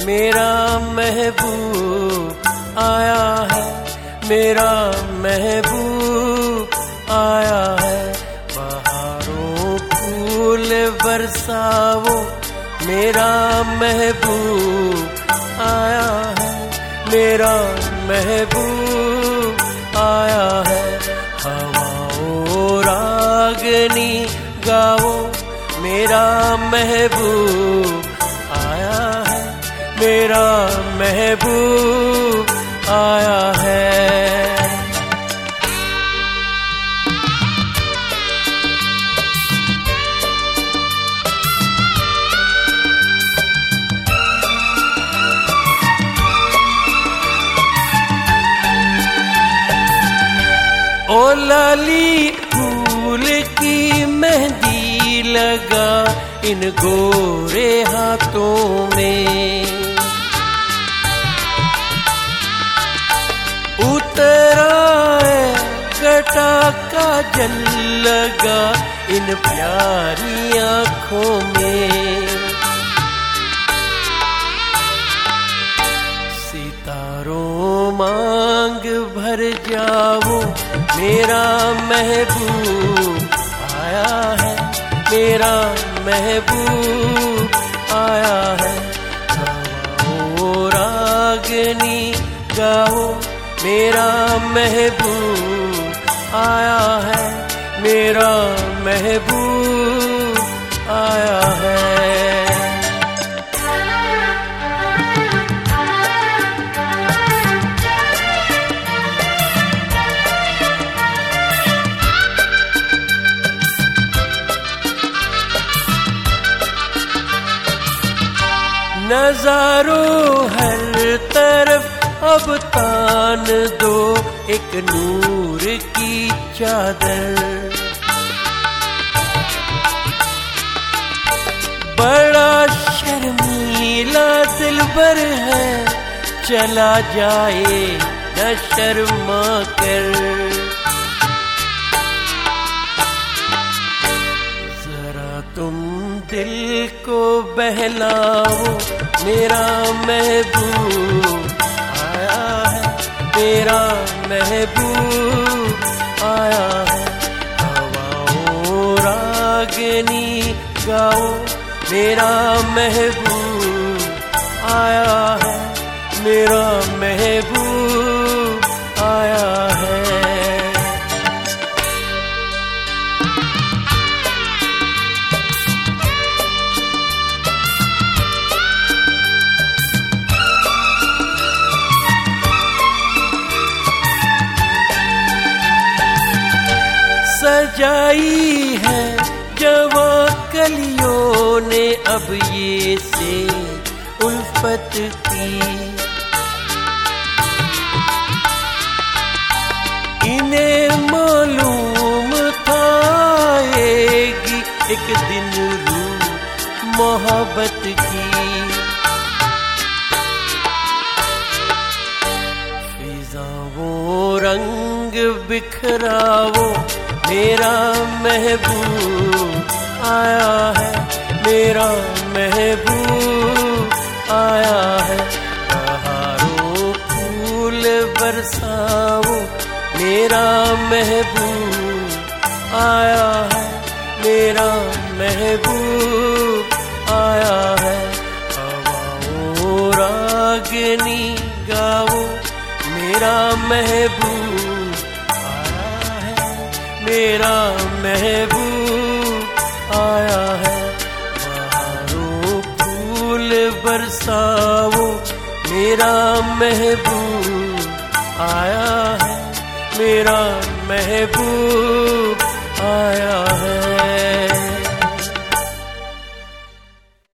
मेरा महबूब आया है, मेरा महबूब आया है। बहारों फूल बरसाओ, मेरा महबूब आया है, मेरा महबूब आया है। हवाओं रागनी गाओ, मेरा महबूब आया है, मेरा महबूब आया है। ओ लाली फूल की मेहंदी लगा इन गोरे हाथों में, उतरा है गटा का जल लगा इन प्यारी आँखों में। सितारों मांग भर जाओ, मेरा महबूब आया है, मेरा महबूब आया है। हवाओं रागनी गाओ, मेरा महबूब आया है, मेरा महबूब आया है। नजारों हर तरफ अब तान दो एक नूर की चादर। बड़ा शर्मीला दिलबर है, चला जाए न शर्मा कर। जरा तुम दिल को बहलाओ, मेरा महबूब आया है, मेरा महबूब आया है। हवाओं रागनी गाओ, मेरा महबूब आया है, मेरा महबूब आया है। सजाई है जवां कलियों ने अब ये से उल्फत की, इन्हें मालूम था आएगी एक दिन रूह मोहब्बत की। फिजाओं रंग बिखराओ, मेरा महबूब आया है, मेरा महबूब आया है। बहारों फूल बरसाओ, मेरा महबूब आया है, मेरा महबूब आया है। हवाओं रागनी गाओ, मेरा महबूब मेरा महबूब आया है। बहारों फूल बरसाओ, मेरा महबूब आया है, मेरा महबूब आया है।